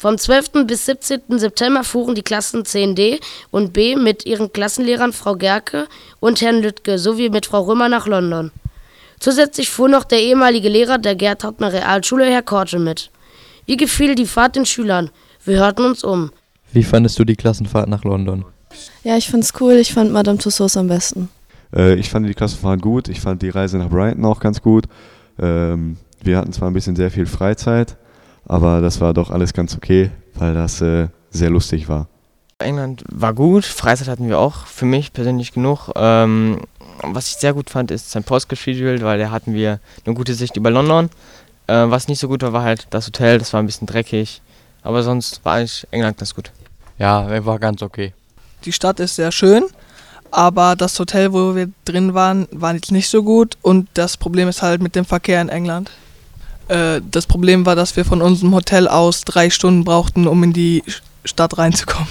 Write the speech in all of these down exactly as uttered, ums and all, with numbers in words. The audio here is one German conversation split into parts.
Vom zwölften bis siebzehnten September fuhren die Klassen zehn D und B mit ihren Klassenlehrern Frau Gerke und Herrn Lüttke sowie mit Frau Römer nach London. Zusätzlich fuhr noch der ehemalige Lehrer der Gerd-Hauptner Realschule, Herr Korte, mit. Wie gefiel die Fahrt den Schülern? Wir hörten uns um. Wie fandest du die Klassenfahrt nach London? Ja, ich fand's cool. Ich fand Madame Tussauds am besten. Äh, ich fand die Klassenfahrt gut. Ich fand die Reise nach Brighton auch ganz gut. Ähm, wir hatten zwar ein bisschen sehr viel Freizeit, aber das war doch alles ganz okay, weil das äh, sehr lustig war. England war gut, Freizeit hatten wir auch, für mich persönlich genug. Ähm, was ich sehr gut fand, ist Sankt Paul's Cathedral, weil da hatten wir eine gute Sicht über London. Äh, was nicht so gut war, war halt das Hotel, das war ein bisschen dreckig. Aber sonst war eigentlich England ganz gut. Ja, war ganz okay. Die Stadt ist sehr schön, aber das Hotel, wo wir drin waren, war jetzt nicht so gut. Und das Problem ist halt mit dem Verkehr in England. Äh, das Problem war, dass wir von unserem Hotel aus drei Stunden brauchten, um in die Stadt reinzukommen.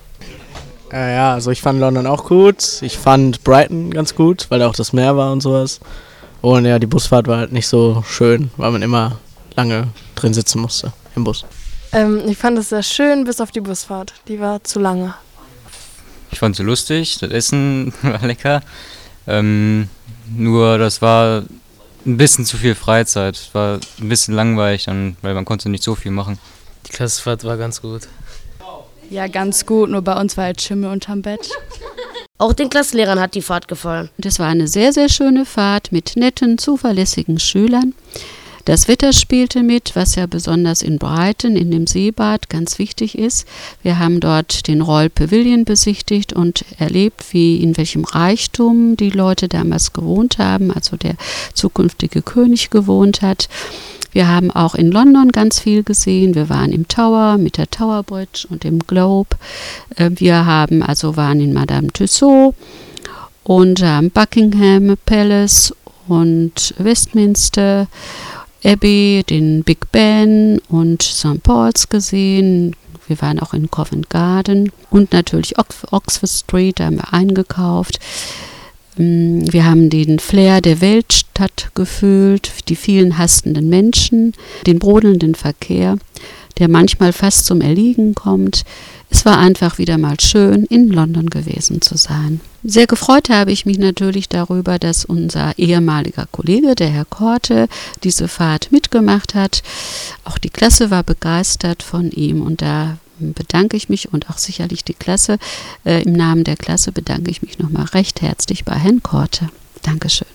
Äh, ja, also ich fand London auch gut. Ich fand Brighton ganz gut, weil da auch das Meer war und sowas. Und ja, die Busfahrt war halt nicht so schön, weil man immer lange drin sitzen musste im Bus. Ähm, ich fand es sehr schön, bis auf die Busfahrt. Die war zu lange. Ich fand es lustig, das Essen war lecker. Ähm, nur das war ein bisschen zu viel Freizeit. Es war ein bisschen langweilig, dann, weil man konnte nicht so viel machen. Die Klassenfahrt war ganz gut. Ja, ganz gut, nur bei uns war halt Schimmel unterm Bett. Auch den Klassenlehrern hat die Fahrt gefallen. Das war eine sehr, sehr schöne Fahrt mit netten, zuverlässigen Schülern. Das Wetter spielte mit, was ja besonders in Brighton, in dem Seebad, ganz wichtig ist. Wir haben dort den Royal Pavilion besichtigt und erlebt, wie in welchem Reichtum die Leute damals gewohnt haben, also der zukünftige König gewohnt hat. Wir haben auch in London ganz viel gesehen. Wir waren im Tower mit der Tower Bridge und dem Globe. Wir haben also waren in Madame Tussauds und am Buckingham Palace und Westminster Abbey, den Big Ben und Sankt Paul's gesehen. Wir waren auch in Covent Garden und natürlich Oxford Street, da haben wir eingekauft. Wir haben den Flair der Weltstadt gefühlt, die vielen hastenden Menschen, den brodelnden Verkehr, der manchmal fast zum Erliegen kommt. Es war einfach wieder mal schön, in London gewesen zu sein. Sehr gefreut habe ich mich natürlich darüber, dass unser ehemaliger Kollege, der Herr Korte, diese Fahrt mitgemacht hat. Auch die Klasse war begeistert von ihm und da bedanke ich mich und auch sicherlich die Klasse, äh, im Namen der Klasse bedanke ich mich nochmal recht herzlich bei Herrn Korte. Dankeschön.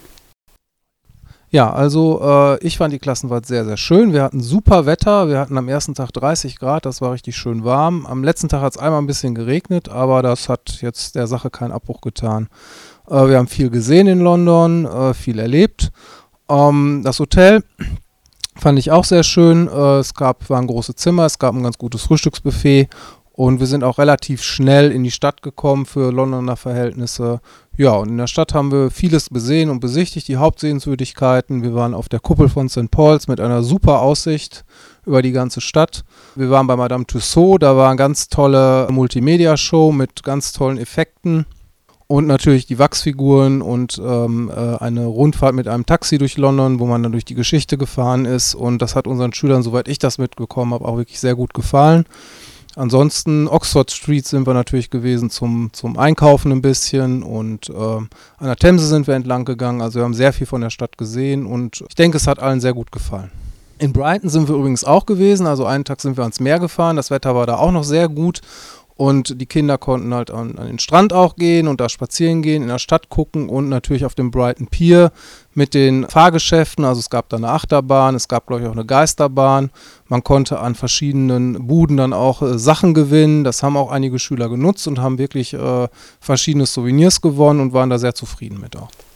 Ja, also äh, ich fand die Klassenfahrt sehr, sehr schön. Wir hatten super Wetter. Wir hatten am ersten Tag dreißig Grad, das war richtig schön warm. Am letzten Tag hat es einmal ein bisschen geregnet, aber das hat jetzt der Sache keinen Abbruch getan. Äh, wir haben viel gesehen in London, äh, viel erlebt. Ähm, das Hotel fand ich auch sehr schön. Äh, es gab, waren große Zimmer, es gab ein ganz gutes Frühstücksbuffet und wir sind auch relativ schnell in die Stadt gekommen für Londoner Verhältnisse. Ja, und in der Stadt haben wir vieles besehen und besichtigt, die Hauptsehenswürdigkeiten. Wir waren auf der Kuppel von Sankt Paul's mit einer super Aussicht über die ganze Stadt. Wir waren bei Madame Tussauds, da war eine ganz tolle Multimedia-Show mit ganz tollen Effekten. Und natürlich die Wachsfiguren und ähm, äh, eine Rundfahrt mit einem Taxi durch London, wo man dann durch die Geschichte gefahren ist. Und das hat unseren Schülern, soweit ich das mitbekommen habe, auch wirklich sehr gut gefallen. Ansonsten Oxford Street sind wir natürlich gewesen zum, zum Einkaufen ein bisschen und äh, an der Themse sind wir entlang gegangen. Also wir haben sehr viel von der Stadt gesehen und ich denke, es hat allen sehr gut gefallen. In Brighton sind wir übrigens auch gewesen. Also einen Tag sind wir ans Meer gefahren. Das Wetter war da auch noch sehr gut. Und die Kinder konnten halt an, an den Strand auch gehen und da spazieren gehen, in der Stadt gucken und natürlich auf dem Brighton Pier mit den Fahrgeschäften. Also es gab da eine Achterbahn, es gab glaube ich auch eine Geisterbahn. Man konnte an verschiedenen Buden dann auch äh, Sachen gewinnen. Das haben auch einige Schüler genutzt und haben wirklich äh, verschiedene Souvenirs gewonnen und waren da sehr zufrieden mit auch.